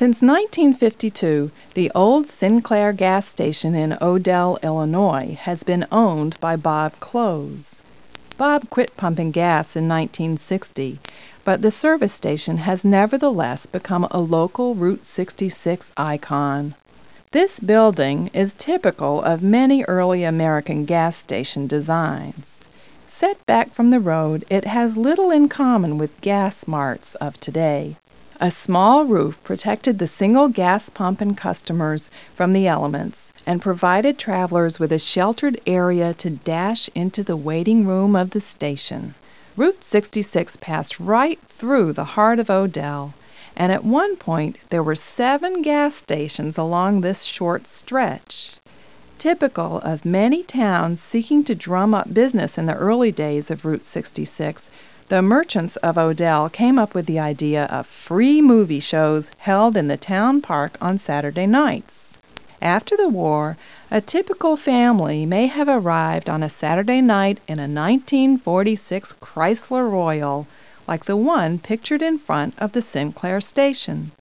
Since 1952, the old Sinclair gas station in Odell, Illinois, has been owned by Bob Close. Bob quit pumping gas in 1960, but the service station has nevertheless become a local Route 66 icon. This building is typical of many early American gas station designs. Set back from the road, it has little in common with gas marts of today. A small roof protected the single gas pump and customers from the elements and provided travelers with a sheltered area to dash into the waiting room of the station. Route 66 passed right through the heart of Odell, and at one point there were 7 gas stations along this short stretch. Typical of many towns seeking to drum up business in the early days of Route 66, the merchants of Odell came up with the idea of free movie shows held in the town park on Saturday nights. After the war, a typical family may have arrived on a Saturday night in a 1946 Chrysler Royal, like the one pictured in front of the Sinclair station.